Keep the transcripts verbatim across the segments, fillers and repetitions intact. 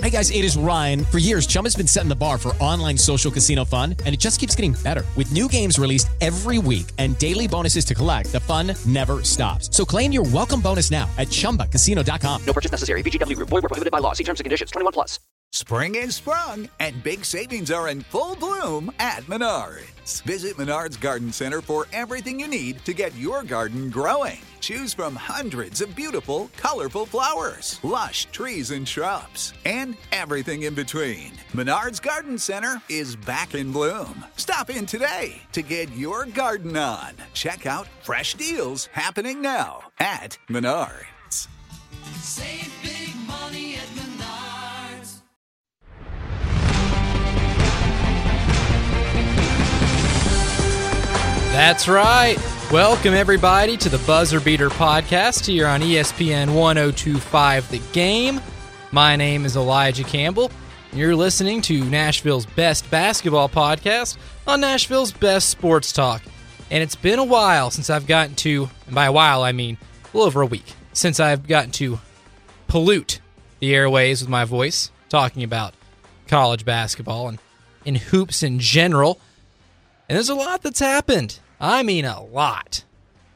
Hey guys, it is Ryan. For years, Chumba's been setting the bar for online social casino fun, and it just keeps getting better. With new games released every week and daily bonuses to collect, the fun never stops. So claim your welcome bonus now at chumba casino dot com. No purchase necessary. V G W Group. Void where prohibited by law. See terms and conditions. twenty-one plus. Spring is sprung, and big savings are in full bloom at Menards. Visit Menards Garden Center for everything you need to get your garden growing. Choose from hundreds of beautiful, colorful flowers, lush trees and shrubs, and everything in between. Menards Garden Center is back in bloom. Stop in today to get your garden on. Check out fresh deals happening now at Menards. Save big money at Menards. That's right. Welcome, everybody, to the Buzzer Beater Podcast here on E S P N one oh two point five The Game. My name is Elijah Campbell, and you're listening to Nashville's best basketball podcast on Nashville's best sports talk. And it's been a while since I've gotten to, and by a while I mean a little over a week, since I've gotten to pollute the airways with my voice, talking about college basketball and in hoops in general. And there's a lot that's happened. I mean a lot.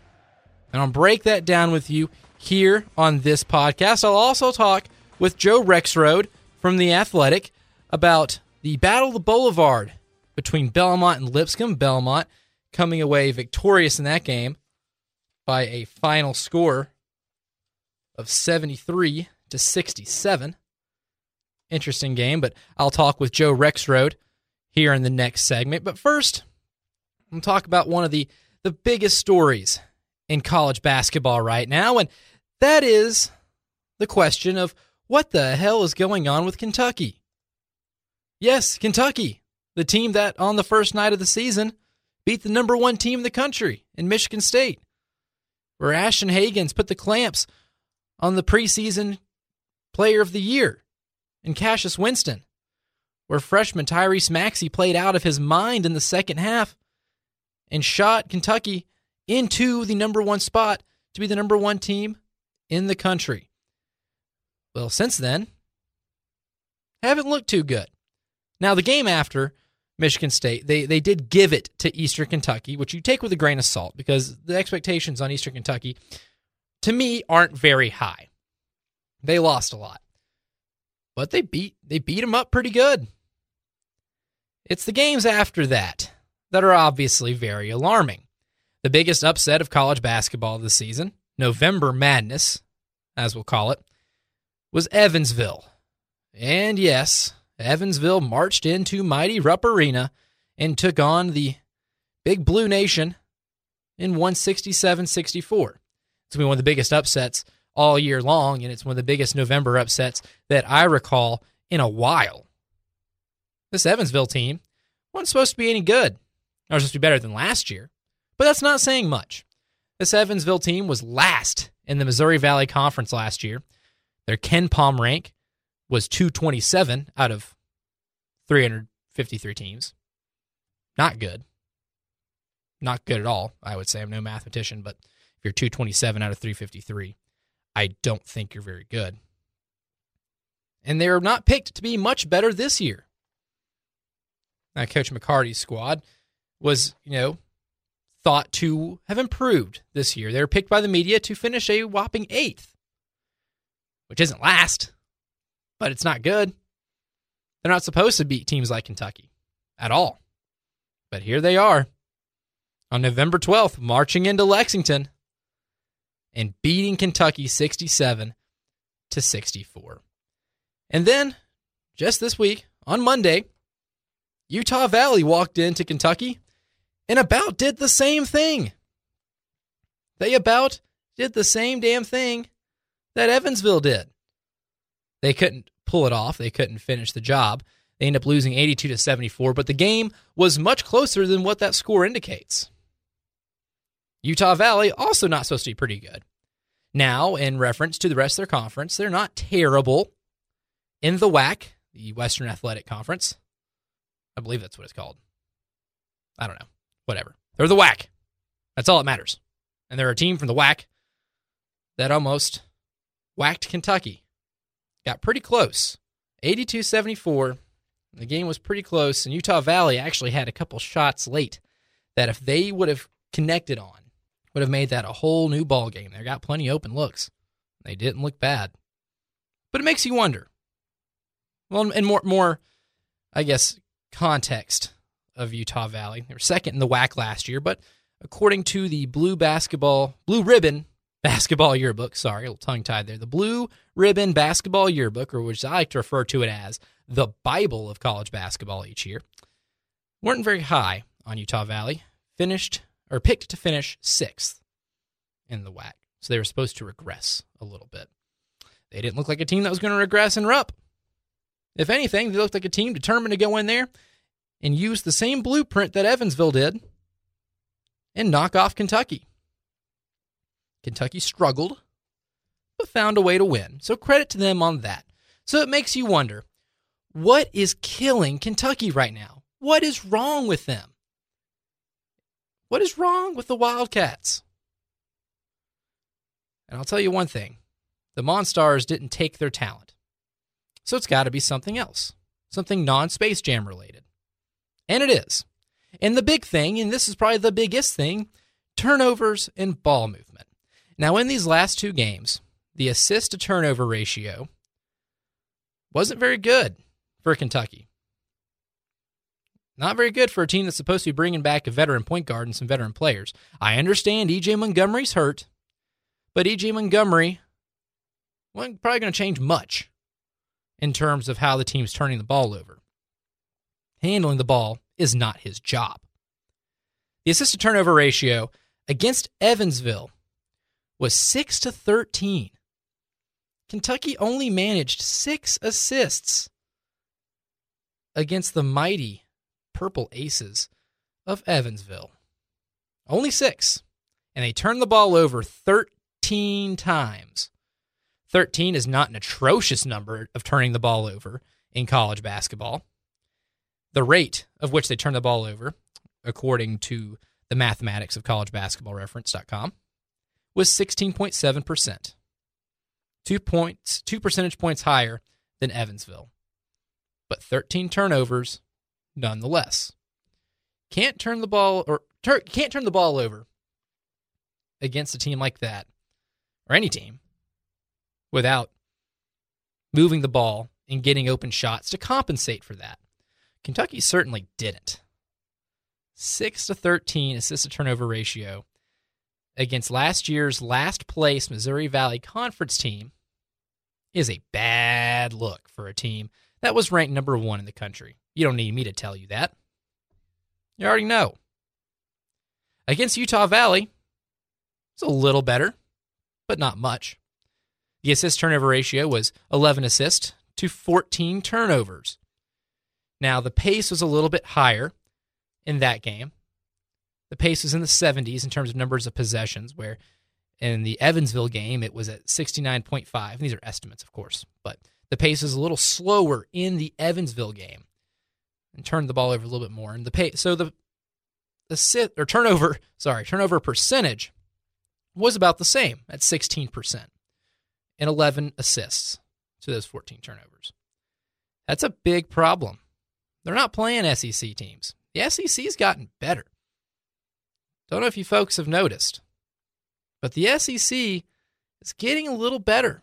And I'll break that down with you here on this podcast. I'll also talk with Joe Rexrode from The Athletic about the Battle of the Boulevard between Belmont and Lipscomb. Belmont coming away victorious in that game by a final score of seventy-three to sixty-seven. Interesting game, but I'll talk with Joe Rexrode here in the next segment. But first, I'm going to talk about one of the, the biggest stories in college basketball right now, and that is the question of what the hell is going on with Kentucky. Yes, Kentucky, the team that on the first night of the season beat the number one team in the country in Michigan State, where Ashton Hagans put the clamps on the preseason player of the year in Cassius Winston, where freshman Tyrese Maxey played out of his mind in the second half and shot Kentucky into the number one spot to be the number one team in the country. Well, since then, haven't looked too good. Now, the game after Michigan State, they, they did give it to Eastern Kentucky, which you take with a grain of salt because the expectations on Eastern Kentucky, to me, aren't very high. They lost a lot. But they beat they beat them up pretty good. It's the games after that that are obviously very alarming. The biggest upset of college basketball this season, November Madness, as we'll call it, was Evansville. And yes, Evansville marched into mighty Rupp Arena and took on the Big Blue Nation and won sixty-seven sixty-four. It's going to be one of the biggest upsets all year long, and it's one of the biggest November upsets that I recall in a while. This Evansville team wasn't supposed to be any good. It was supposed to be better than last year, but that's not saying much. This Evansville team was last in the Missouri Valley Conference last year. Their Ken Pom rank was two twenty-seven out of three hundred fifty-three teams. Not good. Not good at all, I would say. I'm no mathematician, but if you're two twenty-seven out of three fifty-three, I don't think you're very good. And they were not picked to be much better this year. Now, Coach McCarty's squad was, you know, thought to have improved this year. They were picked by the media to finish a whopping eighth, which isn't last, but it's not good. They're not supposed to beat teams like Kentucky at all. But here they are on November twelfth, marching into Lexington and beating Kentucky sixty-seven to sixty-four. And then, just this week, on Monday, Utah Valley walked into Kentucky and about did the same thing. They about did the same damn thing that Evansville did. They couldn't pull it off. They couldn't finish the job. They ended up losing eighty-two to seventy-four, but the game was much closer than what that score indicates. Utah Valley also not supposed to be pretty good. Now, in reference to the rest of their conference, they're not terrible. In the W A C, the Western Athletic Conference, I believe that's what it's called. I don't know. Whatever. They're the W A C. That's all that matters. And they're a team from the W A C that almost whacked Kentucky. Got pretty close eighty-two seventy-four. The game was pretty close, and Utah Valley actually had a couple shots late that if they would have connected on, would have made that a whole new ball game. They got plenty of open looks. They didn't look bad. But it makes you wonder. Well, and more, more, I guess, context of Utah Valley. They were second in the W A C last year, but according to the Blue Basketball, Blue Ribbon Basketball Yearbook, sorry, a little tongue-tied there, the Blue Ribbon Basketball Yearbook, or which I like to refer to it as the Bible of college basketball each year, weren't very high on Utah Valley. Finished, or picked to finish sixth in the W A C. So they were supposed to regress a little bit. They didn't look like a team that was going to regress and rup. If anything, they looked like a team determined to go in there and use the same blueprint that Evansville did and knock off Kentucky. Kentucky struggled, but found a way to win. So credit to them on that. So it makes you wonder, what is killing Kentucky right now? What is wrong with them? What is wrong with the Wildcats? And I'll tell you one thing. The Monstars didn't take their talent. So it's got to be something else. Something non-Space Jam related. And it is. And the big thing, and this is probably the biggest thing, turnovers and ball movement. Now, in these last two games, the assist-to-turnover ratio wasn't very good for Kentucky. Not very good for a team that's supposed to be bringing back a veteran point guard and some veteran players. I understand E J Montgomery's hurt, but E J Montgomery wasn't probably going to change much in terms of how the team's turning the ball over. Handling the ball is not his job. The assist-to-turnover ratio against Evansville was six to thirteen. Kentucky only managed six assists against the mighty Purple Aces of Evansville. Only six. And they turned the ball over thirteen times. thirteen is not an atrocious number of turning the ball over in college basketball. The rate of which they turn the ball over, according to the mathematics of college basketball reference dot com, was sixteen point seven percent. Two points, two percentage points higher than Evansville. But thirteen turnovers nonetheless. Can't turn the ball or tur- can't turn the ball over against a team like that, or any team, without moving the ball and getting open shots to compensate for that. Kentucky certainly didn't. six to thirteen assist-to-turnover ratio against last year's last-place Missouri Valley Conference team is a bad look for a team that was ranked number one in the country. You don't need me to tell you that. You already know. Against Utah Valley, it's a little better, but not much. The assist-turnover ratio was eleven assists to fourteen turnovers. Now, the pace was a little bit higher in that game. The pace was in the seventies in terms of numbers of possessions, where in the Evansville game, it was at sixty-nine point five. These are estimates, of course, but the pace is a little slower in the Evansville game and turned the ball over a little bit more. And the pace, so the assist or turnover, sorry, turnover percentage was about the same at sixteen percent and eleven assists to those fourteen turnovers. That's a big problem. They're not playing S E C teams. The S E C's gotten better. Don't know if you folks have noticed, but the S E C is getting a little better.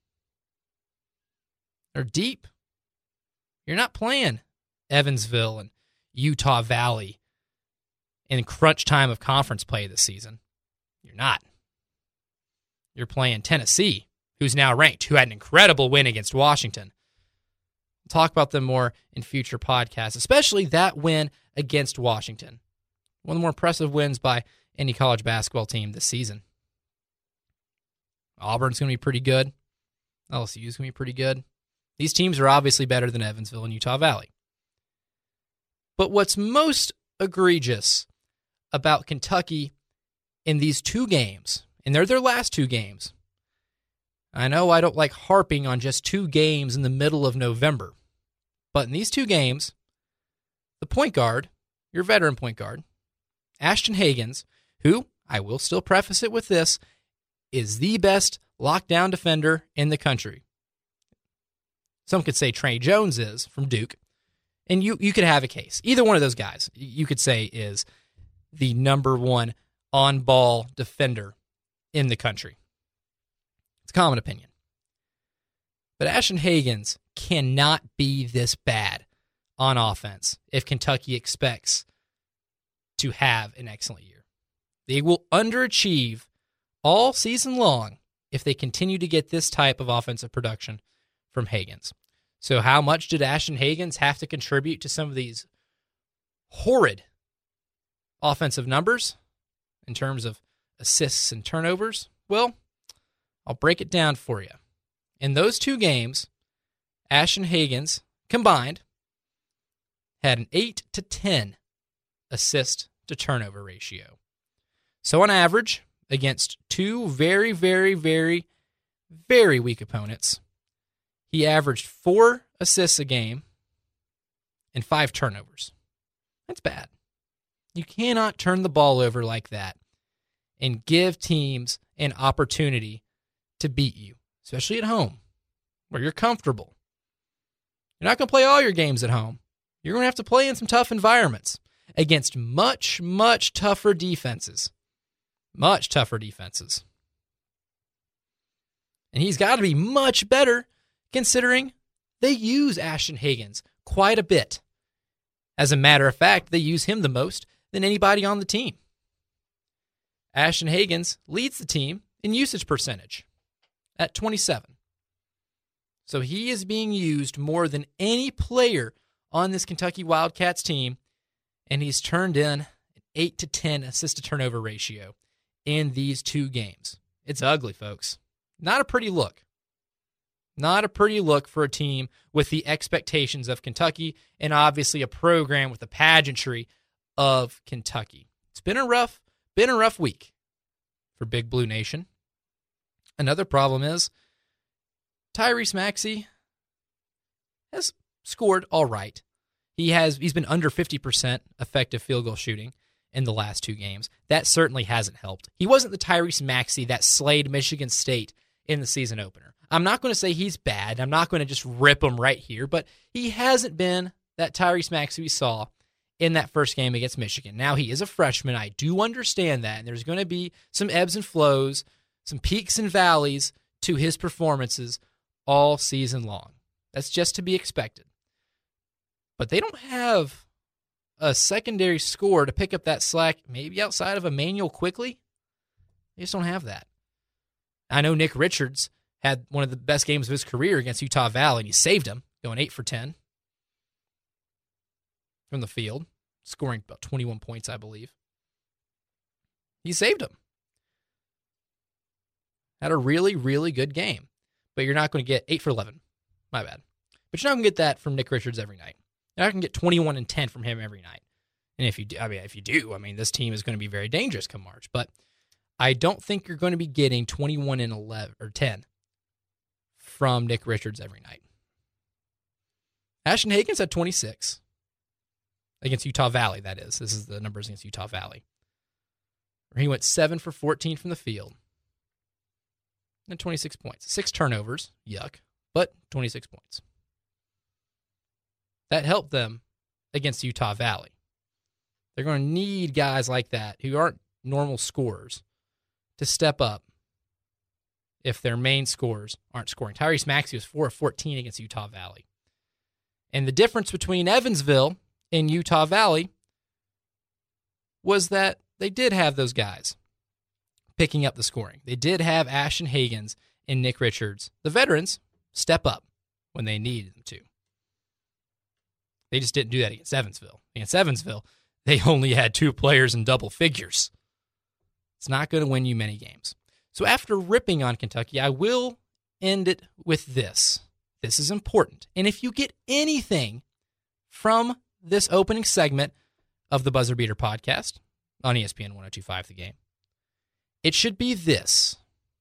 They're deep. You're not playing Evansville and Utah Valley in crunch time of conference play this season. You're not. You're playing Tennessee, who's now ranked, who had an incredible win against Washington. We'll talk about them more in future podcasts, especially that win against Washington. One of the more impressive wins by any college basketball team this season. Auburn's going to be pretty good. L S U's going to be pretty good. These teams are obviously better than Evansville and Utah Valley. But what's most egregious about Kentucky in these two games, and they're their last two games, I know I don't like harping on just two games in the middle of November, but in these two games, the point guard, your veteran point guard, Ashton Hagans, who, I will still preface it with this, is the best lockdown defender in the country. Some could say Trey Jones is from Duke. And you, you could have a case. Either one of those guys, you could say, is the number one on-ball defender in the country. It's a common opinion. But Ashton Hagans cannot be this bad on offense if Kentucky expects to have an excellent year. They will underachieve all season long if they continue to get this type of offensive production from Hagans. So how much did Ashton Hagans have to contribute to some of these horrid offensive numbers in terms of assists and turnovers? Well, I'll break it down for you. In those two games, Ashton Hagans combined had an eight to ten assist to turnover ratio. So on average, against two very, very, very, very weak opponents, he averaged four assists a game and five turnovers. That's bad. You cannot turn the ball over like that and give teams an opportunity to beat you, especially at home, where you're comfortable. You're not going to play all your games at home. You're going to have to play in some tough environments against much, much tougher defenses. Much tougher defenses. And he's got to be much better considering they use Ashton Hagans quite a bit. As a matter of fact, they use him the most than anybody on the team. Ashton Hagans leads the team in usage percentage at twenty-seven. So he is being used more than any player on this Kentucky Wildcats team, and he's turned in an eight to ten assist to turnover ratio in these two games. It's ugly, folks. Not a pretty look. Not a pretty look for a team with the expectations of Kentucky and obviously a program with the pageantry of Kentucky. It's been a rough, been a rough week for Big Blue Nation. Another problem is Tyrese Maxey has scored all right. He has he's been under fifty percent effective field goal shooting in the last two games. That certainly hasn't helped. He wasn't the Tyrese Maxey that slayed Michigan State in the season opener. I'm not going to say he's bad. I'm not going to just rip him right here, but he hasn't been that Tyrese Maxey we saw in that first game against Michigan. Now, he is a freshman. I do understand that, and there's going to be some ebbs and flows, some peaks and valleys to his performances all season long. That's just to be expected. But they don't have a secondary scorer to pick up that slack, maybe outside of Emmanuel Quickley. They just don't have that. I know Nick Richards had one of the best games of his career against Utah Valley, and he saved him, going eight for ten from the field, scoring about twenty-one points, I believe. He saved him. Had a really, really good game. But you're not going to get eight for eleven. My bad. But you're not going to get that from Nick Richards every night. You're not going to get twenty-one and ten from him every night. And if you do, I mean, if you do, I mean, this team is going to be very dangerous come March. But I don't think you're going to be getting twenty-one and eleven or ten from Nick Richards every night. Ashton Hagans had twenty-six against Utah Valley, that is. This is the numbers against Utah Valley. He went seven for fourteen from the field. And twenty-six points. Six turnovers. Yuck. But twenty-six points. That helped them against Utah Valley. They're going to need guys like that who aren't normal scorers to step up if their main scorers aren't scoring. Tyrese Maxey was four of fourteen against Utah Valley. And the difference between Evansville and Utah Valley was that they did have those guys picking up the scoring. They did have Ashton Hagans and Nick Richards, the veterans, step up when they needed them to. They just didn't do that against Evansville. Against Evansville, they only had two players in double figures. It's not going to win you many games. So after ripping on Kentucky, I will end it with this. This is important. And if you get anything from this opening segment of the Buzzer Beater podcast on E S P N one oh two point five The Game, it should be this.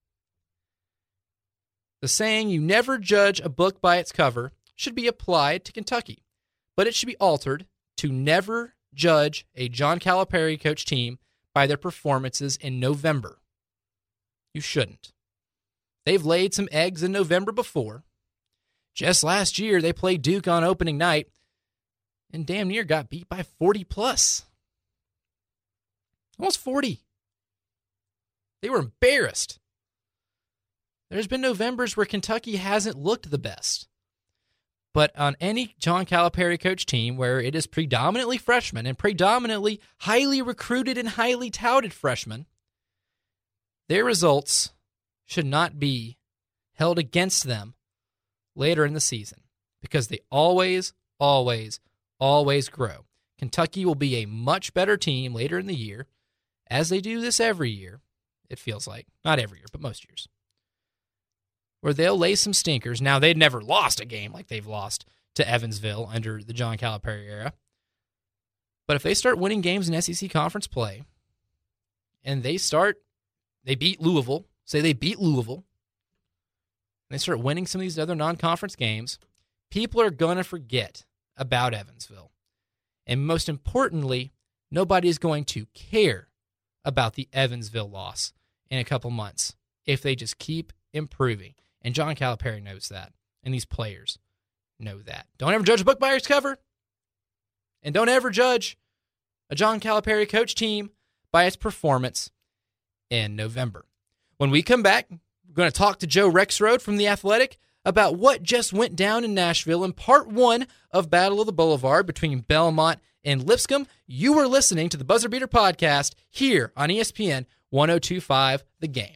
The saying, you never judge a book by its cover, should be applied to Kentucky. But it should be altered to never judge a John Calipari coach team by their performances in November. You shouldn't. They've laid some eggs in November before. Just last year, they played Duke on opening night and damn near got beat by forty plus. Almost forty. They were embarrassed. There's been Novembers where Kentucky hasn't looked the best. But on any John Calipari coach team where it is predominantly freshmen and predominantly highly recruited and highly touted freshmen, their results should not be held against them later in the season because they always, always, always grow. Kentucky will be a much better team later in the year, as they do this every year, it feels like. Not every year, but most years. Where they'll lay some stinkers. Now, they'd never lost a game like they've lost to Evansville under the John Calipari era. But if they start winning games in S E C conference play, and they start, they beat Louisville, say they beat Louisville, and they start winning some of these other non-conference games, people are going to forget about Evansville. And most importantly, nobody is going to care about the Evansville loss in a couple months if they just keep improving. And John Calipari knows that, and these players know that. Don't ever judge a book by its cover, and don't ever judge a John Calipari coach team by its performance in November. When we come back, we're going to talk to Joe Rexrode from The Athletic about what just went down in Nashville in part one of Battle of the Boulevard between Belmont and Lipscomb. You are listening to the Buzzer Beater Podcast here on E S P N one oh two point five The Game.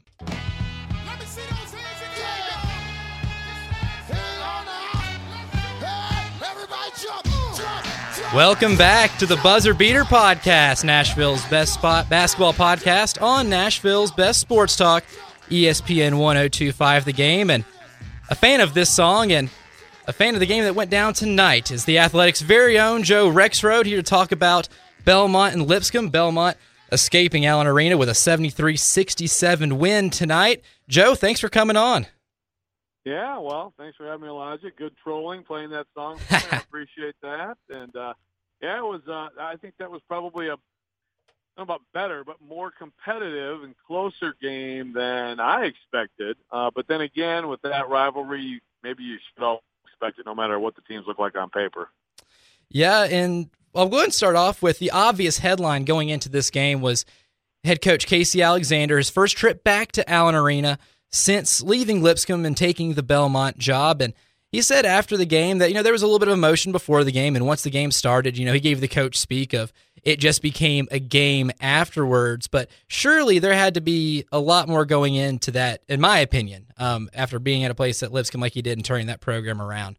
Welcome back to the Buzzer Beater Podcast, Nashville's best spot basketball podcast on Nashville's best sports talk, E S P N one oh two point five The Game. And a fan of this song and a fan of the game that went down tonight is the Athletic's very own Joe Rexrode, here to talk about Belmont and Lipscomb. Belmont escaping Allen Arena with a seventy-three sixty-seven win tonight. Joe, thanks for coming on. Yeah, well, thanks for having me, Elijah. Good trolling, playing that song. I appreciate that. And, uh, yeah, it was. Uh, I think that was probably a, I don't know about better, but more competitive and closer game than I expected. Uh, but then again, with that rivalry, maybe you should all expect it no matter what the teams look like on paper. Yeah, and I'll go ahead and start off with the obvious headline going into this game was head coach Casey Alexander, his first trip back to Allen Arena since leaving Lipscomb and taking the Belmont job. And he said after the game that, you know, there was a little bit of emotion before the game, and once the game started, you know, he gave the coach speak of it just became a game afterwards. But surely there had to be a lot more going into that, in my opinion, um, after being at a place at Lipscomb like he did and turning that program around.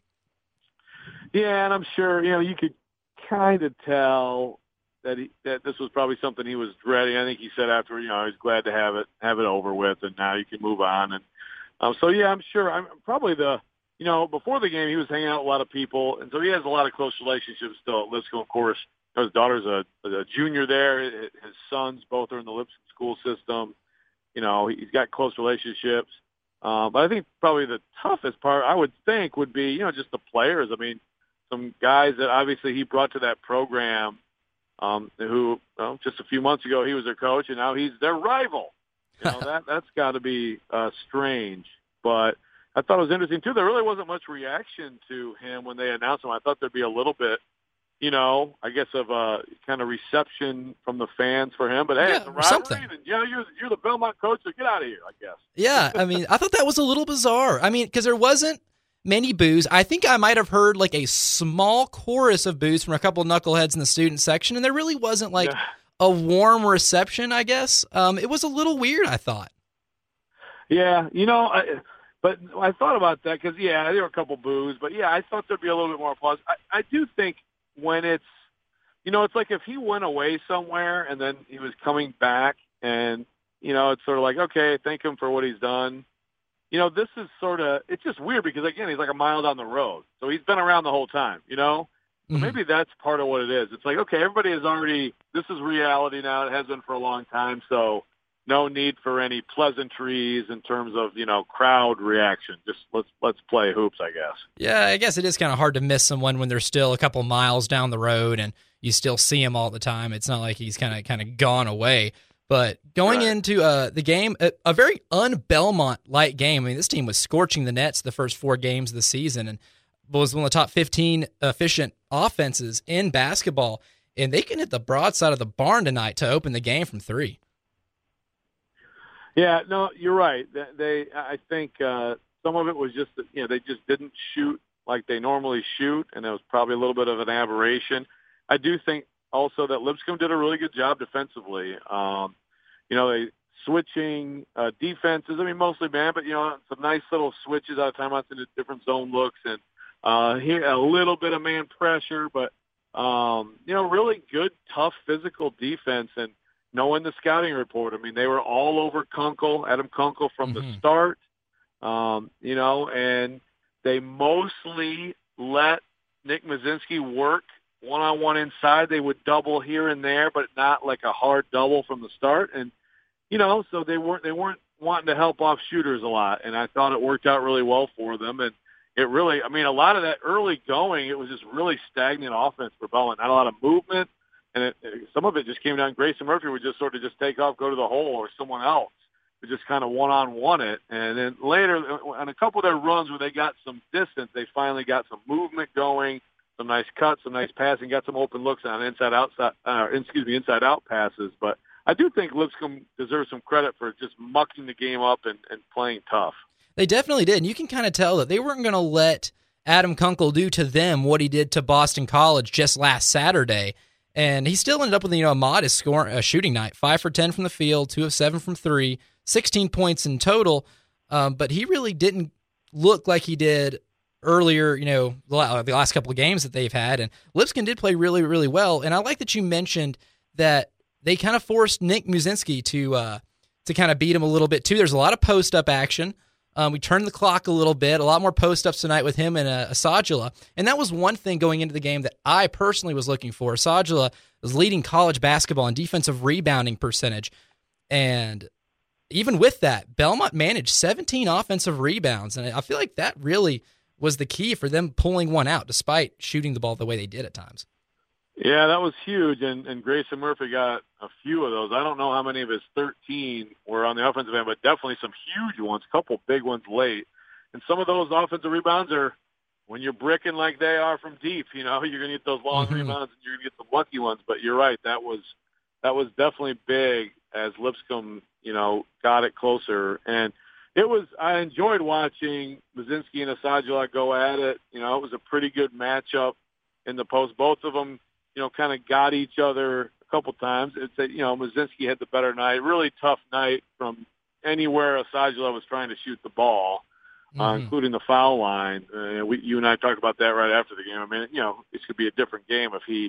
Yeah, and I'm sure, you know, you could kind of tell that he, that this was probably something he was dreading. I think he said after, you know, he's glad to have it have it over with, and now you can move on. And um, so, yeah, I'm sure. I'm probably the, you know, before the game, he was hanging out with a lot of people, and so he has a lot of close relationships still at Lipscomb. Of course, his daughter's a, a junior there. His sons both are in the Lipscomb school system. You know, he's got close relationships. Um, but I think probably the toughest part, I would think, would be, you know, just the players. I mean, some guys that obviously he brought to that program, um, who well, just a few months ago he was their coach, and now he's their rival. You know, that that's got to be uh, strange. But I thought it was interesting too. There really wasn't much reaction to him when they announced him. I thought there'd be a little bit, you know, I guess of a kind of reception from the fans for him. But hey, yeah, it's a rivalry, something. and yeah, you're you're the Belmont coach, so get out of here, I guess. Yeah, I mean, I thought that was a little bizarre. I mean, because there wasn't many boos. I think I might have heard like a small chorus of boos from a couple of knuckleheads in the student section, and there really wasn't like Yeah. a warm reception, I guess. Um, it was a little weird, I thought. Yeah, you know, I, but I thought about that because, yeah, there were a couple boos, but, yeah, I thought there'd be a little bit more applause. I, I do think when it's, you know, it's like if he went away somewhere and then he was coming back and, you know, it's sort of like, okay, thank him for what he's done. You know, this is sort of, it's just weird because, again, he's like a mile down the road. So he's been around the whole time, you know? So Mhm. maybe that's part of what it is. It's like, okay, everybody is already, this is reality now. It has been for a long time. So no need for any pleasantries in terms of, you know, crowd reaction. Just let's let's play hoops, I guess. Yeah, I guess it is kind of hard to miss someone when they're still a couple miles down the road and you still see him all the time. It's not like he's kind of kind of gone away. But going Right. into uh, the game, a, a very un-Belmont-like game. I mean, this team was scorching the nets the first four games of the season and was one of the top fifteen efficient offenses in basketball. And they can hit the broadside of the barn tonight to open the game from three. Yeah, no, you're right. They, they I think uh, some of it was just that, you know, they just didn't shoot like they normally shoot, and it was probably a little bit of an aberration. I do think also that Lipscomb did a really good job defensively. Um, you know, they switching uh, defenses. I mean, mostly man, but you know, some nice little switches out of timeouts into different zone looks, and uh, here a little bit of man pressure, but um, you know, really good, tough, physical defense. And knowing the scouting report, I mean, they were all over Kunkel, Adam Kunkel from Mm-hmm. the start. Um, you know, and they mostly let Nick Mazinski work one-on-one inside. They would double here and there, but not like a hard double from the start. And, you know, so they weren't, they weren't wanting to help off shooters a lot. And I thought it worked out really well for them. And it really, I mean, a lot of that early going, it was just really stagnant offense for Belmont. Not a lot of movement. And it, it, some of it just came down. Grayson Murphy would just sort of just take off, go to the hole, or someone else would just kind of one-on-one it. And then later, on a couple of their runs where they got some distance, they finally got some movement going, some nice cuts, some nice passing, got some open looks on inside-outside, uh, excuse me, inside-out passes. But I do think Lipscomb deserves some credit for just mucking the game up and, and playing tough. They definitely did. And you can kind of tell that they weren't going to let Adam Kunkel do to them what he did to Boston College just last Saturday. And he still ended up with, you know, a modest score, a shooting night, five for ten from the field, two of seven from three, sixteen points in total. Um, but he really didn't look like he did earlier, you know, the last couple of games that they've had. And Lipscomb did play really, really well. And I like that you mentioned that they kind of forced Nick Muzinski to uh, to kind of beat him a little bit too. There's a lot of post-up action. Um, we turned the clock a little bit, a lot more post-ups tonight with him and uh, Asajula. And that was one thing going into the game that I personally was looking for. Asajula was leading college basketball in defensive rebounding percentage. And even with that, Belmont managed seventeen offensive rebounds. And I feel like that really was the key for them pulling one out, despite shooting the ball the way they did at times. Yeah, that was huge, and, and Grayson Murphy got a few of those. I don't know how many of his thirteen were on the offensive end, but definitely some huge ones, a couple big ones late. And some of those offensive rebounds are, when you're bricking like they are from deep, you know, you're going to get those long Mm-hmm. rebounds and you're going to get some lucky ones. But you're right, that was that was definitely big as Lipscomb, you know, got it closer. And it was, I enjoyed watching Mazinski and Asajula go at it. You know, it was a pretty good matchup in the post. Both of them, you know, kind of got each other a couple times. It's a, you know, Mazinski had the better night. Really tough night from anywhere Asajula was trying to shoot the ball, uh, Mhm. including the foul line. Uh, we, you and I talked about that right after the game. I mean, you know, this could be a different game if he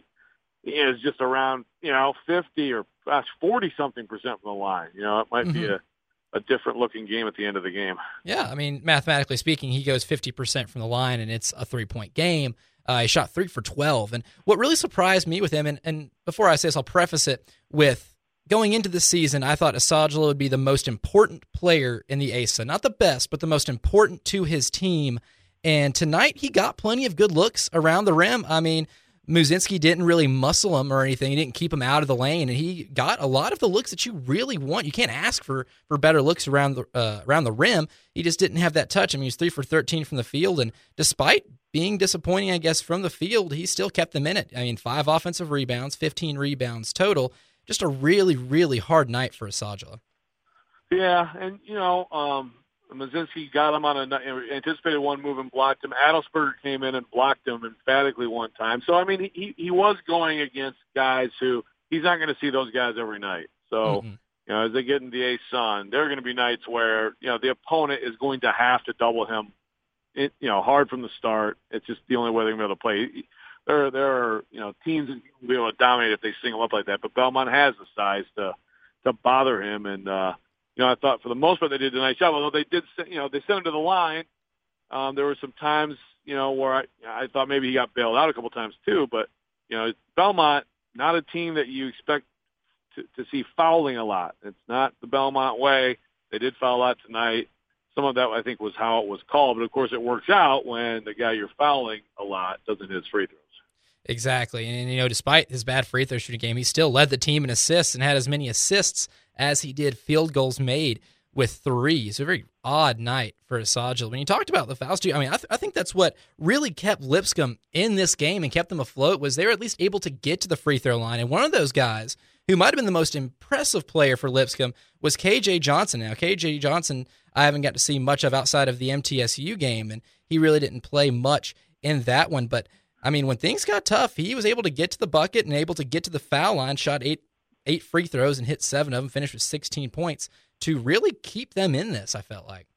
is just around, you know, fifty or gosh, forty-something percent from the line. You know, it might be Mhm. a, a different-looking game at the end of the game. Yeah, I mean, mathematically speaking, he goes fifty percent from the line, and it's a three-point game. Uh, he shot three for twelve. And what really surprised me with him, and, and before I say this, I'll preface it with going into the season, I thought Asajula would be the most important player in the A S A. Not the best, but the most important to his team. And tonight, he got plenty of good looks around the rim. I mean, Muzinski didn't really muscle him or anything. He didn't keep him out of the lane, and he got a lot of the looks that you really want. You can't ask for for better looks around the uh, around the rim. He just didn't have that touch. I mean, he was three for thirteen from the field, and despite being disappointing, I guess, from the field, he still kept them in it. I mean, five offensive rebounds, fifteen rebounds total. Just a really, really hard night for Asajula. Yeah, and, you know, um, Mazinski got him on a anticipated one move and blocked him. Adelsberger came in and blocked him emphatically one time. So, I mean, he, he was going against guys who he's not going to see those guys every night. So, Mm-hmm. you know, as they get in the A-Sun, there are going to be nights where, you know, the opponent is going to have to double him, it, you know, hard from the start. It's just the only way they're going to be able to play. There, there are, you know, teams that will be able to dominate if they single up like that. But Belmont has the size to to bother him. And, uh, you know, I thought for the most part they did a nice job. Although they did, you know, they sent him to the line. Um, there were some times, you know, where I, I thought maybe he got bailed out a couple times too. But, you know, Belmont, not a team that you expect to, to see fouling a lot. It's not the Belmont way. They did foul a lot tonight. Some of that, I think, was how it was called. But, of course, it works out when the guy you're fouling a lot doesn't hit his free throws. Exactly. And, you know, despite his bad free throw shooting game, he still led the team in assists and had as many assists as he did field goals made with three. So a very odd night for Asajj. When you talked about the fouls, too, I mean, I, th- I think that's what really kept Lipscomb in this game and kept them afloat was they were at least able to get to the free throw line. And one of those guys who might have been the most impressive player for Lipscomb was K J Johnson. Now, K J Johnson, I haven't got to see much of outside of the M T S U game, and he really didn't play much in that one. But, I mean, when things got tough, he was able to get to the bucket and able to get to the foul line, shot eight eight free throws and hit seven of them, finished with sixteen points to really keep them in this, I felt like.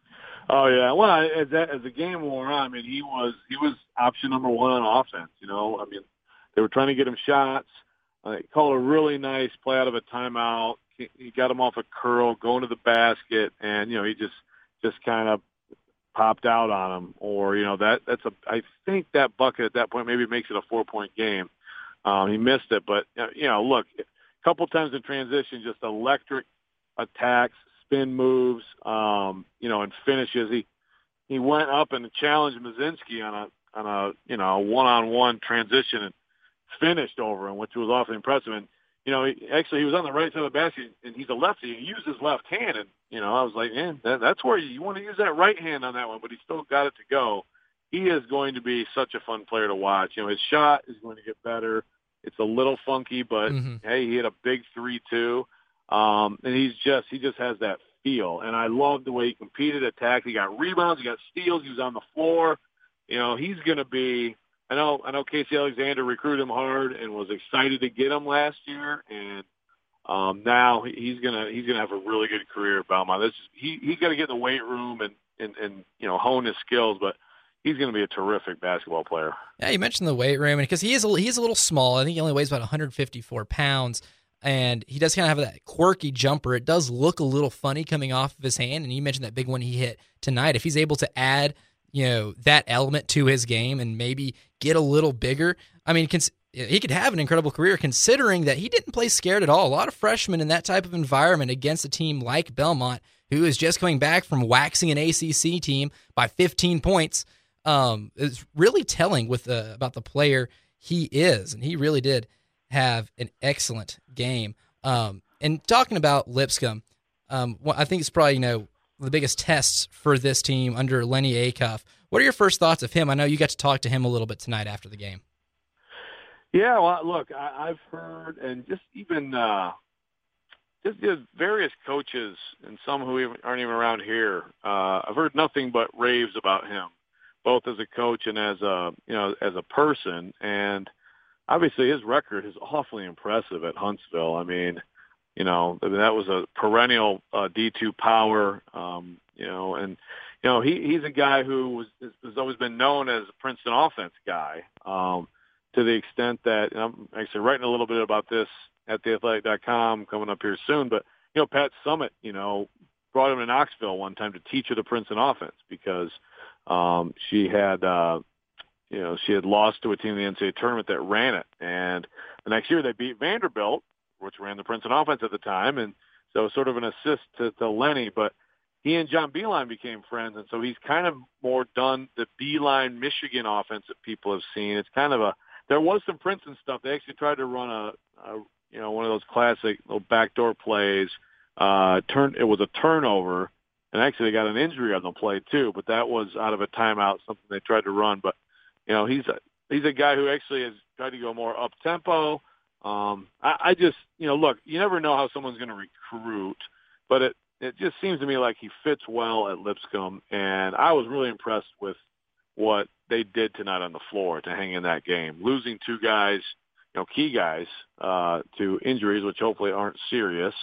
Oh yeah, well, as that, as the game wore on, I mean, he was he was option number one on offense. You know, I mean, they were trying to get him shots. Uh, he called a really nice play out of a timeout. He, he got him off a curl, going to the basket, and you know, he just just kind of popped out on him. Or you know, that that's a I think that bucket at that point maybe makes it a four point game. Um, he missed it, but you know, look, a couple times in transition, just electric attacks, spin moves, um, you know, and finishes. He he went up and challenged Mazinski on a on a you know one on one transition and finished over him, which was awfully impressive. And you know, he, actually he was on the right side of the basket, and he's a lefty. He used his left hand, and you know, I was like, man, that, that's where you, you want to use that right hand on that one. But he still got it to go. He is going to be such a fun player to watch. You know, his shot is going to get better. It's a little funky, but mm-hmm. hey, he hit a big three too. Um, and he's just, he just has that feel. And I love the way he competed, attacked. He got rebounds, he got steals, he was on the floor. You know, he's going to be, I know, I know Casey Alexander recruited him hard and was excited to get him last year. And, um, now he's going to, he's going to have a really good career at Belmont. This is, he, he's got to get in the weight room and, and, and, you know, hone his skills, but he's going to be a terrific basketball player. Yeah. You mentioned the weight room, and because he is, a, he's a little small. I think he only weighs about one hundred fifty-four pounds. And he does kind of have that quirky jumper. It does look a little funny coming off of his hand. And you mentioned that big one he hit tonight. If he's able to add, you know, that element to his game and maybe get a little bigger, I mean, cons- he could have an incredible career considering that he didn't play scared at all. A lot of freshmen in that type of environment against a team like Belmont, who is just coming back from waxing an A C C team by fifteen points, um, is really telling with uh, about the player he is. And he really did have an excellent game. Um, and talking about Lipscomb, um, I think it's probably, you know, the biggest tests for this team under Lenny Acuff. What are your first thoughts of him? I know you got to talk to him a little bit tonight after the game. Yeah, well, look, I, I've heard, and just even uh, just the various coaches and some who even, aren't even around here, uh, I've heard nothing but raves about him, both as a coach and as a, you know, as a person. And obviously, his record is awfully impressive at Huntsville. I mean, you know, I mean, that was a perennial uh, D two power, um, you know, and, you know, he, he's a guy who was, has always been known as a Princeton offense guy, um, to the extent that, and I'm actually writing a little bit about this at the athletic dot com coming up here soon, but, you know, Pat Summitt, you know, brought him to Knoxville one time to teach her the Princeton offense because um, she had, uh, you know, she had lost to a team in the N C double A tournament that ran it. And the next year they beat Vanderbilt, which ran the Princeton offense at the time. And so sort of an assist to, to Lenny. But he and John Beilein became friends. And so he's kind of more done the Beilein Michigan offense that people have seen. It's kind of a, there was some Princeton stuff. They actually tried to run a, a you know, one of those classic little backdoor plays. Uh, turn, it was a turnover. And actually they got an injury on the play too. But that was out of a timeout, something they tried to run. But you know, he's a, he's a guy who actually has tried to go more up-tempo. Um, I, I just, you know, look, you never know how someone's going to recruit, but it, it just seems to me like he fits well at Lipscomb, and I was really impressed with what they did tonight on the floor to hang in that game. Losing two guys, you know, key guys uh, to injuries, which hopefully aren't serious,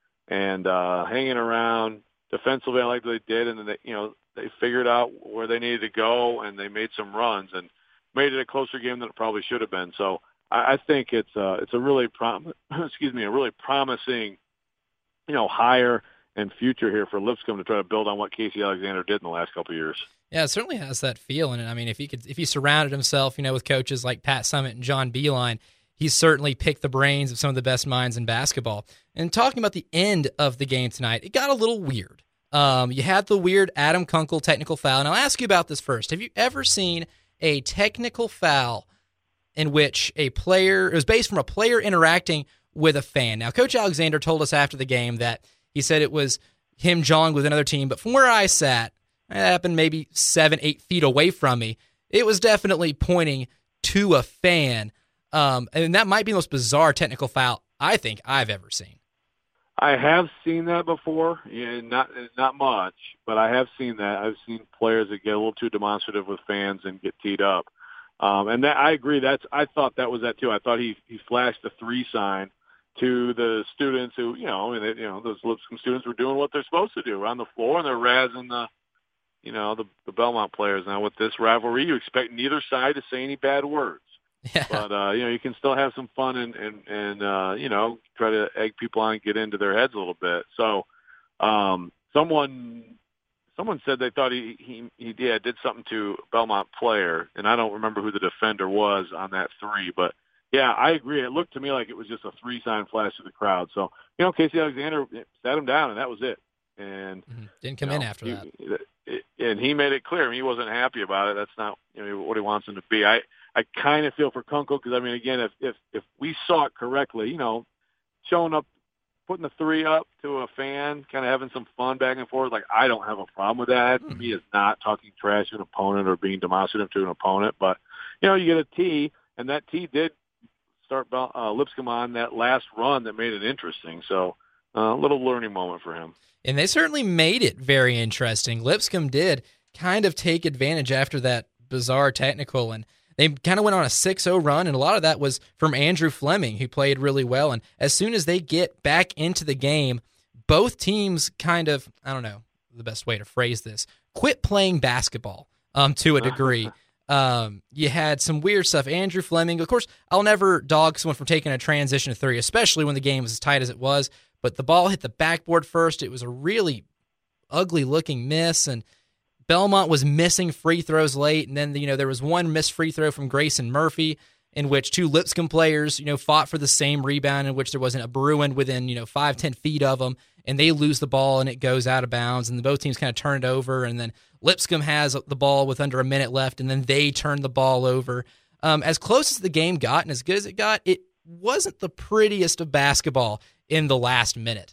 and uh, hanging around defensively like they did, and then they, you know, they figured out where they needed to go, and they made some runs and made it a closer game than it probably should have been. So I, I think it's uh, it's a really prom- excuse me, a really promising, you know, hire and future here for Lipscomb to try to build on what Casey Alexander did in the last couple of years. Yeah, it certainly has that feel in it. I mean, if he could, if he surrounded himself, you know, with coaches like Pat Summitt and John Beilein, he's certainly picked the brains of some of the best minds in basketball. And talking about the end of the game tonight, it got a little weird. Um, you had the weird Adam Kunkel technical foul. And I'll ask you about this first. Have you ever seen a technical foul in which a player, it was based from a player interacting with a fan. Now, Coach Alexander told us after the game that he said it was him jawing with another team, but from where I sat, it happened maybe seven, eight feet away from me, it was definitely pointing to a fan. Um, and that might be the most bizarre technical foul I think I've ever seen. I have seen that before, yeah, not not much, but I have seen that. I've seen players that get a little too demonstrative with fans and get teed up. Um, and that, I agree. That's I thought that was that too. I thought he he flashed the three sign to the students who, you know, I mean, they, you know, those Lipscomb students were doing what they're supposed to do on the floor, and they're razzing the, you know, the, the Belmont players. Now with this rivalry, you expect neither side to say any bad words. Yeah. But, uh, you know, you can still have some fun and, and, and uh, you know, try to egg people on and get into their heads a little bit. So um, someone someone said they thought he, he, he yeah, did something to a Belmont player, and I don't remember who the defender was on that three. But, yeah, I agree. It looked to me like it was just a three-sign flash to the crowd. So, you know, Casey Alexander sat him down, and that was it. And mm-hmm. Didn't come you know, in after he, that. And he made it clear. I mean, he wasn't happy about it. That's not, you know, what he wants him to be. I, I kind of feel for Kunkel because, I mean, again, if, if if we saw it correctly, you know, showing up, putting the three up to a fan, kind of having some fun back and forth, like, I don't have a problem with that. Mm-hmm. To me, it's not talking trash to an opponent or being demonstrative to an opponent. But, you know, you get a tee, and that tee did start uh, Lipscomb on that last run that made it interesting. So uh, a little learning moment for him. And they certainly made it very interesting. Lipscomb did kind of take advantage after that bizarre technical, and they kind of went on a six oh run, and a lot of that was from Andrew Fleming, who played really well. And as soon as they get back into the game, both teams kind of, I don't know the best way to phrase this, quit playing basketball um, to a degree. Um, you had some weird stuff. Andrew Fleming, of course, I'll never dog someone from taking a transition to three, especially when the game was as tight as it was. But the ball hit the backboard first. It was a really ugly-looking miss, and Belmont was missing free throws late. And then, you know, there was one missed free throw from Grayson Murphy in which two Lipscomb players, you know, fought for the same rebound, in which there wasn't a Bruin within, you know, five, ten feet of them, and they lose the ball and it goes out of bounds, and both teams kind of turn it over, and then Lipscomb has the ball with under a minute left, and then they turn the ball over. Um, as close as the game got and as good as it got, it wasn't the prettiest of basketball in the last minute.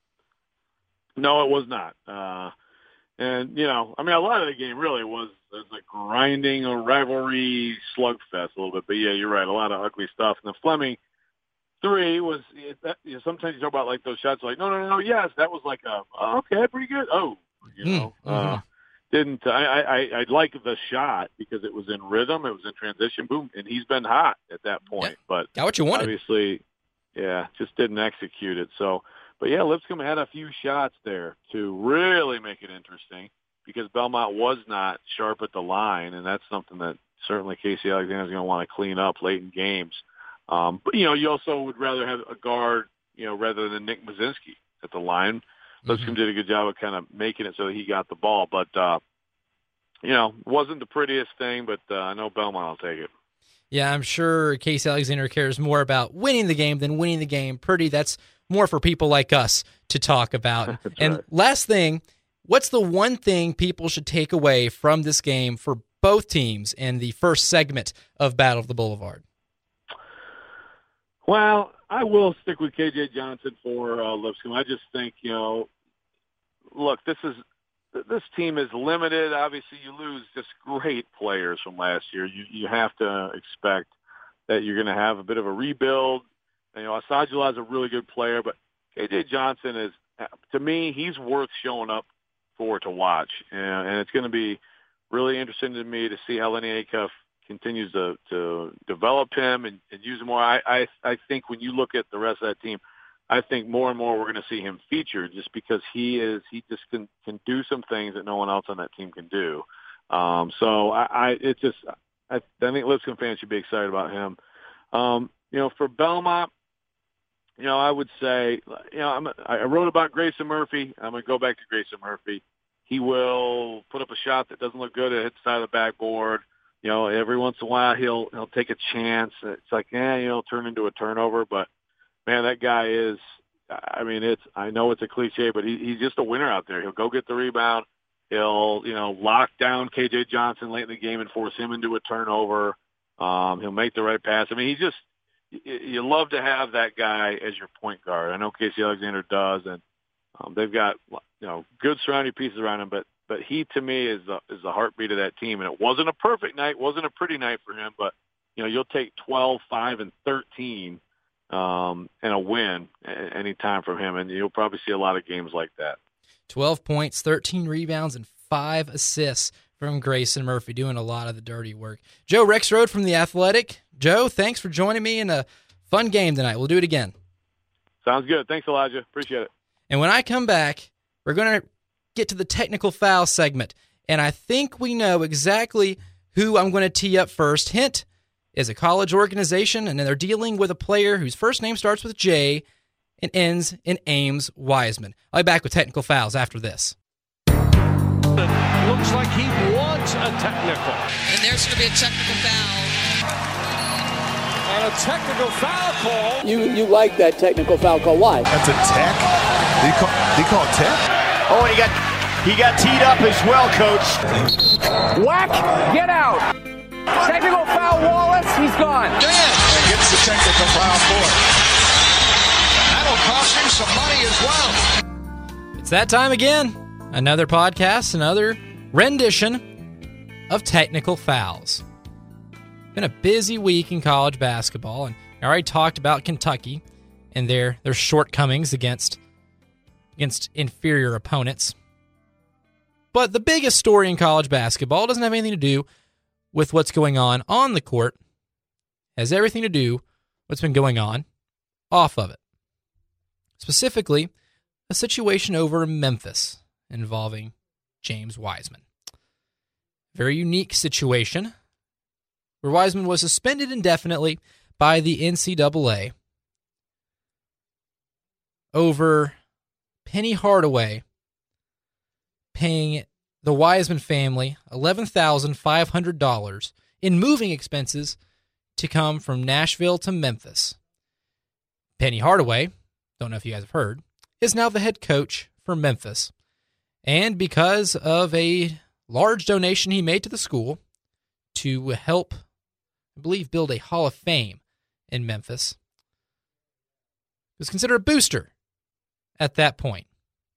No, it was not. Uh, and, you know, I mean, a lot of the game really was, was a grinding, a rivalry slugfest a little bit. But, yeah, you're right, a lot of ugly stuff. And the Fleming three was, that, you know, sometimes you talk about, like, those shots like, no, no, no, no, yes, that was like, a, oh, okay, pretty good. Oh, you know. Mm-hmm. Uh, didn't I, I, I like the shot because it was in rhythm, it was in transition, boom, and he's been hot at that point. Yeah, but got what you wanted. Obviously, yeah, just didn't execute it. So, but yeah, Lipscomb had a few shots there to really make it interesting because Belmont was not sharp at the line, and that's something that certainly Casey Alexander is going to want to clean up late in games. Um, but, you know, you also would rather have a guard, you know, rather than Nick Mazinski at the line. Lipscomb mm-hmm. did a good job of kind of making it so that he got the ball. But, uh, you know, wasn't the prettiest thing, but uh, I know Belmont will take it. Yeah, I'm sure Casey Alexander cares more about winning the game than winning the game. Pretty, that's more for people like us to talk about. And right. Last thing, what's the one thing people should take away from this game for both teams in the first segment of Battle of the Boulevard? Well, I will stick with K J Johnson for uh, Lipscomb. I just think, you know, look, this is this team is limited. Obviously, you lose just great players from last year. You you have to expect that you're going to have a bit of a rebuild. You know, Asajala is a really good player, but K J Johnson is, to me, he's worth showing up for to watch, and, and it's going to be really interesting to me to see how Lenny Acuff continues to, to develop him and, and use him more. I, I I think when you look at the rest of that team, I think more and more we're going to see him featured just because he is he just can can do some things that no one else on that team can do. Um, so I, I it's just I, I think Lipscomb fans should be excited about him. Um, you know, for Belmont, you know, I would say, you know, I'm, I wrote about Grayson Murphy. I'm going to go back to Grayson Murphy. He will put up a shot that doesn't look good. It hits the side of the backboard. You know, every once in a while he'll he'll take a chance. It's like, eh, you know, turn into a turnover. But man, that guy is. I mean, it's. I know it's a cliche, but he, he's just a winner out there. He'll go get the rebound. He'll, you know, lock down K J Johnson late in the game and force him into a turnover. Um, he'll make the right pass. I mean, he just you, you love to have that guy as your point guard. I know Casey Alexander does, and um, they've got you know good surrounding pieces around him. But but he to me is the is the heartbeat of that team. And it wasn't a perfect night, wasn't a pretty night for him. But you know you'll take twelve, five, and thirteen um, and a win any time from him, and you'll probably see a lot of games like that. twelve points, thirteen rebounds, and five assists from Grayson Murphy, doing a lot of the dirty work. Joe Rexrode from The Athletic. Joe, thanks for joining me in a fun game tonight. We'll do it again. Sounds good. Thanks, Elijah. Appreciate it. And when I come back, we're going to get to the technical foul segment, and I think we know exactly who I'm going to tee up first. Hint is a college organization, and they're dealing with a player whose first name starts with J and ends in Ames Wiseman. I'll be back with technical fouls after this. Looks like he wants a technical. And there's going to be a technical foul. And a technical foul call. You you like that technical foul call. Why? That's a tech? Did he call, did he call it tech? Oh, and he got, he got teed up as well, Coach. Whack! Get out! Technical foul, Wallace. He's gone. Dan gets the technical foul for it. That'll cost him some money as well. It's that time again. Another podcast, another rendition of technical fouls. Been a busy week in college basketball, and I already talked about Kentucky and their their shortcomings against against inferior opponents. But the biggest story in college basketball doesn't have anything to do with what's going on on the court. It has everything to do with what's been going on off of it. Specifically, a situation over in Memphis involving James Wiseman. Very unique situation where Wiseman was suspended indefinitely by the N C double A over Penny Hardaway paying the Wiseman family eleven thousand five hundred dollars in moving expenses to come from Nashville to Memphis. Penny Hardaway, don't know if you guys have heard, is now the head coach for Memphis. And because of a large donation he made to the school to help, I believe, build a Hall of Fame in Memphis, it was considered a booster at that point.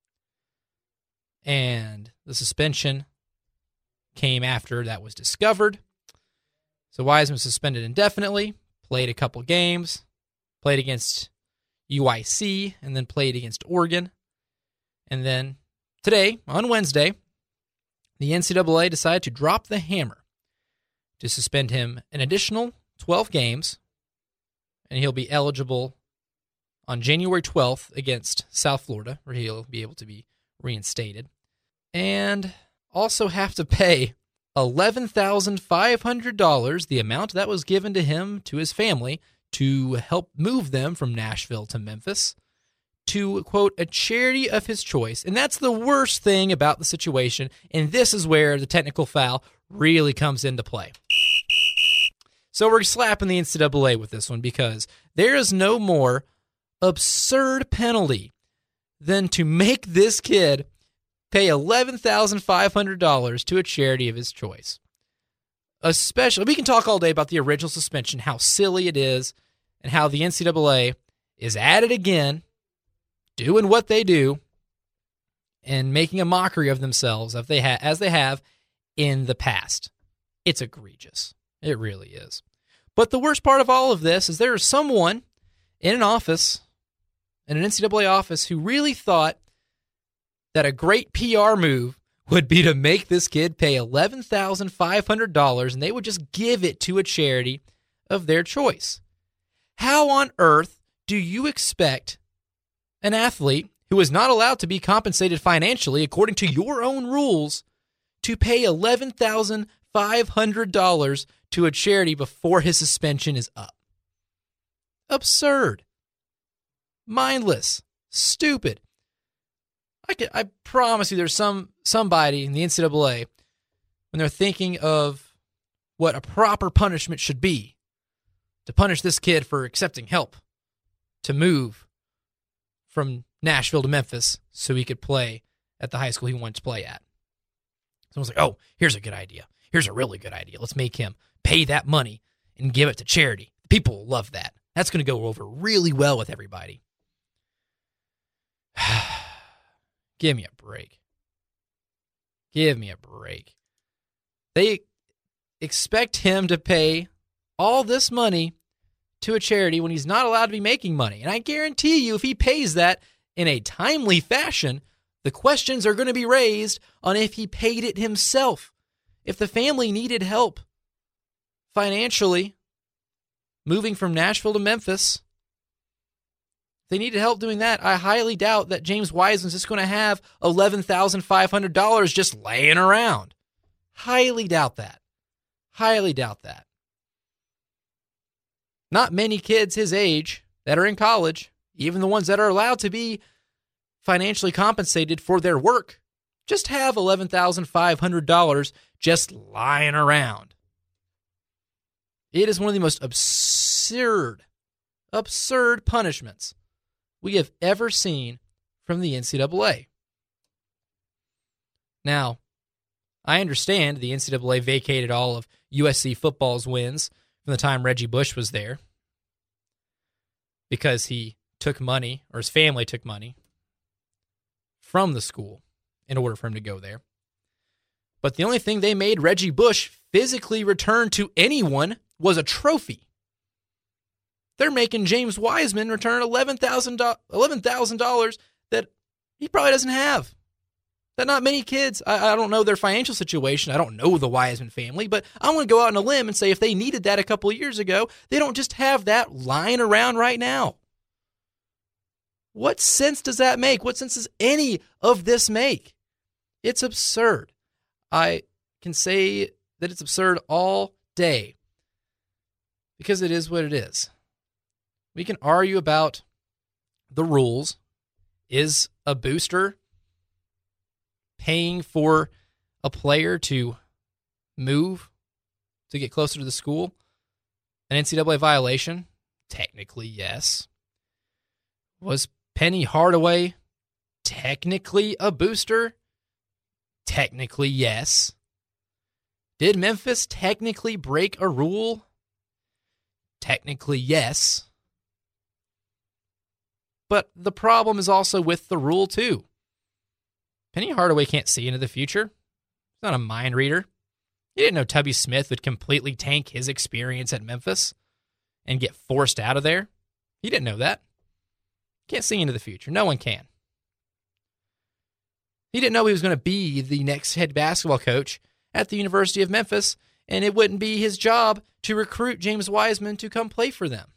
And the suspension came after that was discovered. So Wiseman was suspended indefinitely, played a couple games, played against U I C, and then played against Oregon. And then today, on Wednesday, the N C double A decided to drop the hammer to suspend him an additional twelve games, and he'll be eligible on January twelfth against South Florida, where he'll be able to be reinstated, and also have to pay eleven thousand five hundred dollars, the amount that was given to him, to his family, to help move them from Nashville to Memphis, to, quote, a charity of his choice. And that's the worst thing about the situation, and this is where the technical foul really comes into play. So we're slapping the N C double A with this one because there is no more absurd penalty than to make this kid pay eleven thousand five hundred dollars to a charity of his choice. Especially, we can talk all day about the original suspension, how silly it is, and how the N C double A is at it again, doing what they do, and making a mockery of themselves as they, ha- as they have in the past. It's egregious. It really is. But the worst part of all of this is there is someone in an office, in an N C double A office, who really thought that a great P R move would be to make this kid pay eleven thousand five hundred dollars, and they would just give it to a charity of their choice. How on earth do you expect an athlete who is not allowed to be compensated financially according to your own rules to pay eleven thousand five hundred dollars to a charity before his suspension is up? Absurd. Mindless. Stupid. I, can, I promise you there's some somebody in the N C double A, when they're thinking of what a proper punishment should be, to punish this kid for accepting help to move from Nashville to Memphis so he could play at the high school he wanted to play at. Someone's like, oh, here's a good idea. Here's a really good idea. Let's make him pay that money and give it to charity. People will love that. That's going to go over really well with everybody. Give me a break. Give me a break. They expect him to pay all this money to a charity when he's not allowed to be making money. And I guarantee you, if he pays that in a timely fashion, the questions are going to be raised on if he paid it himself. If the family needed help financially, moving from Nashville to Memphis, they needed help doing that. I highly doubt that James Wiseman's just going to have eleven thousand five hundred dollars just laying around. Highly doubt that. Highly doubt that. Not many kids his age that are in college, even the ones that are allowed to be financially compensated for their work, just have eleven thousand five hundred dollars just lying around. It is one of the most absurd, absurd punishments we have ever seen from the N C double A. Now, I understand the N C double A vacated all of U S C football's wins from the time Reggie Bush was there because he took money, or his family took money, from the school in order for him to go there. But the only thing they made Reggie Bush physically return to anyone was a trophy. They're making James Wiseman return eleven thousand dollars that he probably doesn't have. That not many kids, I, I don't know their financial situation. I don't know the Wiseman family, but I want to go out on a limb and say if they needed that a couple of years ago, they don't just have that lying around right now. What sense does that make? What sense does any of this make? It's absurd. I can say that it's absurd all day because it is what it is. We can argue about the rules. Is a booster paying for a player to move to get closer to the school an N C double A violation? Technically, yes. Was Penny Hardaway technically a booster? Technically, yes. Did Memphis technically break a rule? Technically, yes. But the problem is also with the rule, too. Penny Hardaway can't see into the future. He's not a mind reader. He didn't know Tubby Smith would completely tank his experience at Memphis and get forced out of there. He didn't know that. Can't see into the future. No one can. He didn't know he was going to be the next head basketball coach at the University of Memphis, and it wouldn't be his job to recruit James Wiseman to come play for them.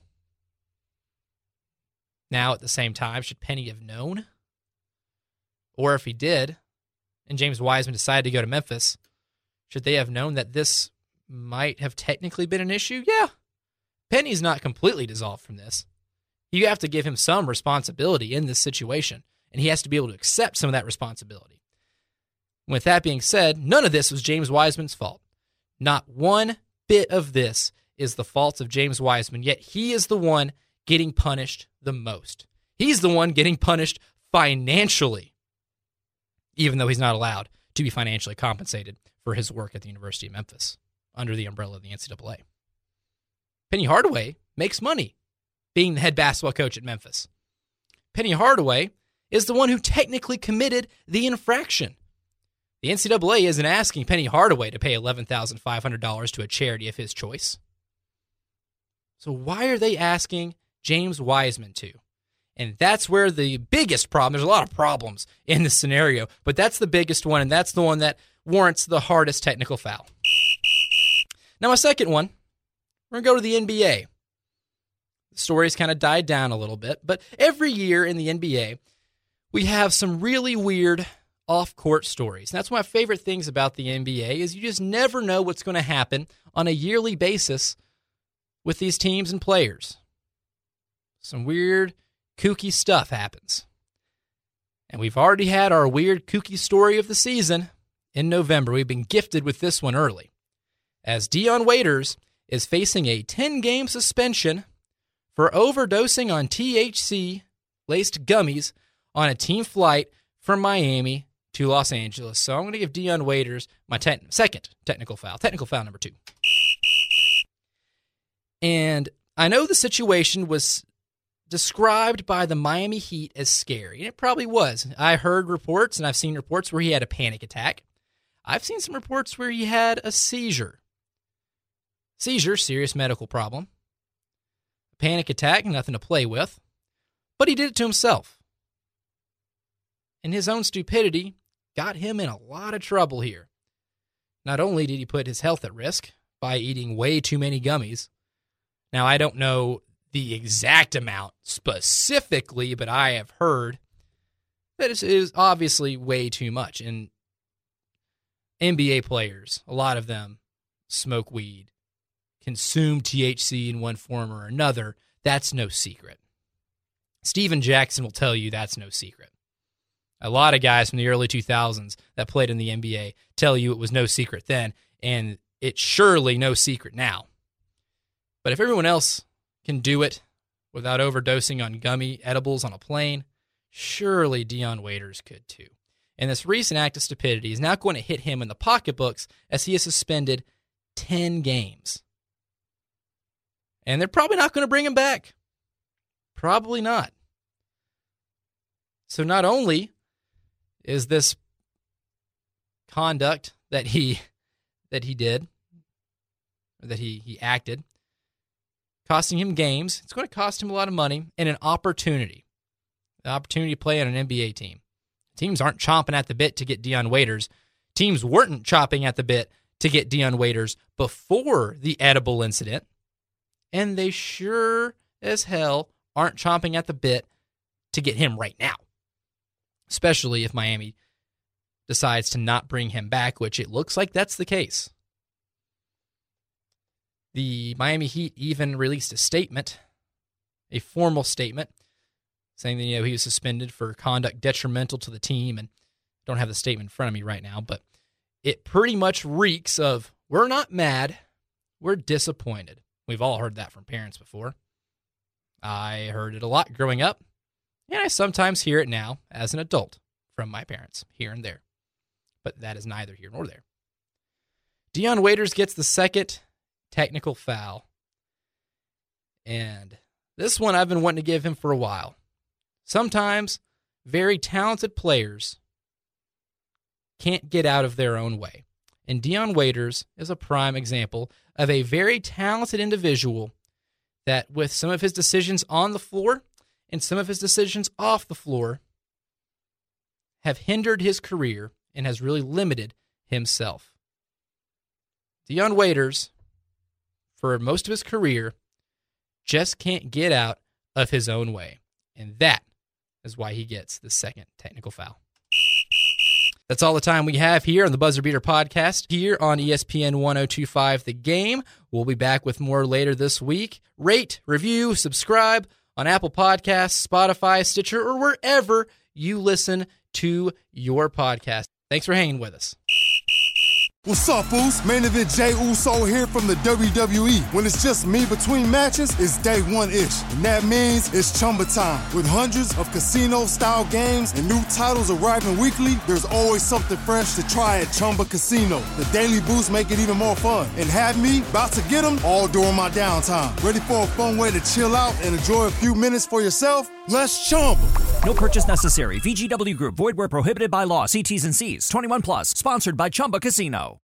Now, at the same time, should Penny have known? Or if he did, and James Wiseman decided to go to Memphis, should they have known that this might have technically been an issue? Yeah. Penny's not completely dissolved from this. You have to give him some responsibility in this situation, and he has to be able to accept some of that responsibility. With that being said, none of this was James Wiseman's fault. Not one bit of this is the fault of James Wiseman, yet he is the one getting punished the most. He's the one getting punished financially, even though he's not allowed to be financially compensated for his work at the University of Memphis under the umbrella of the N C double A. Penny Hardaway makes money being the head basketball coach at Memphis. Penny Hardaway is the one who technically committed the infraction. The N C double A isn't asking Penny Hardaway to pay eleven thousand five hundred dollars to a charity of his choice. So why are they asking James Wiseman to? And that's where the biggest problem, there's a lot of problems in this scenario, but that's the biggest one, and that's the one that warrants the hardest technical foul. Now, my second one, we're going to go to the N B A. The story's kind of died down a little bit, but every year in the N B A, we have some really weird off-court stories. And that's one of my favorite things about the N B A is you just never know what's going to happen on a yearly basis with these teams and players. Some weird, kooky stuff happens. And we've already had our weird, kooky story of the season in November. We've been gifted with this one early, as Dion Waiters is facing a ten-game suspension for overdosing on T H C-laced gummies on a team flight from Miami to Los Angeles. So I'm going to give Dion Waiters my ten- second technical foul, technical foul number two. And I know the situation was described by the Miami Heat as scary, and it probably was. I heard reports, and I've seen reports where he had a panic attack. I've seen some reports where he had a seizure. Seizure, serious medical problem. A panic attack, nothing to play with. But he did it to himself. And his own stupidity got him in a lot of trouble here. Not only did he put his health at risk by eating way too many gummies. Now, I don't know the exact amount specifically, but I have heard that it is obviously way too much. And N B A players, a lot of them smoke weed, consume T H C in one form or another. That's no secret. Steven Jackson will tell you that's no secret. A lot of guys from the early two thousands that played in the N B A tell you it was no secret then, and it's surely no secret now. But if everyone else can do it without overdosing on gummy edibles on a plane, surely Dion Waiters could too. And this recent act of stupidity is now going to hit him in the pocketbooks as he is suspended ten games. And they're probably not going to bring him back. Probably not. So not only is this conduct that he that he did, or that he, he acted, costing him games, it's going to cost him a lot of money and an opportunity. The opportunity to play on an N B A team. Teams aren't chomping at the bit to get Dion Waiters. Teams weren't chopping at the bit to get Dion Waiters before the edible incident. And they sure as hell aren't chomping at the bit to get him right now. Especially if Miami decides to not bring him back, which it looks like that's the case. The Miami Heat even released a statement, a formal statement, saying that, you know, he was suspended for conduct detrimental to the team. And I don't have the statement in front of me right now, but it pretty much reeks of, we're not mad, we're disappointed. We've all heard that from parents before. I heard it a lot growing up, and I sometimes hear it now as an adult from my parents, here and there. But that is neither here nor there. Dion Waiters gets the second technical foul. And this one I've been wanting to give him for a while. Sometimes very talented players can't get out of their own way. And Dion Waiters is a prime example of a very talented individual that, with some of his decisions on the floor and some of his decisions off the floor, have hindered his career and has really limited himself. Dion Waiters, for most of his career, just can't get out of his own way. And that is why he gets the second technical foul. That's all the time we have here on the Buzzer Beater podcast here on E S P N one oh two point five The Game. We'll be back with more later this week. Rate, review, subscribe on Apple Podcasts, Spotify, Stitcher, or wherever you listen to your podcast. Thanks for hanging with us. What's up, Foos? Main event Jey Uso here from the W W E. When it's just me between matches, it's day one-ish. And that means it's Chumba time. With hundreds of casino-style games and new titles arriving weekly, there's always something fresh to try at Chumba Casino. The daily boosts make it even more fun. And have me about to get them all during my downtime. Ready for a fun way to chill out and enjoy a few minutes for yourself? Let's Chumba. No purchase necessary. V G W Group. Void where prohibited by law. See T's and C's. twenty-one plus. Sponsored by Chumba Casino.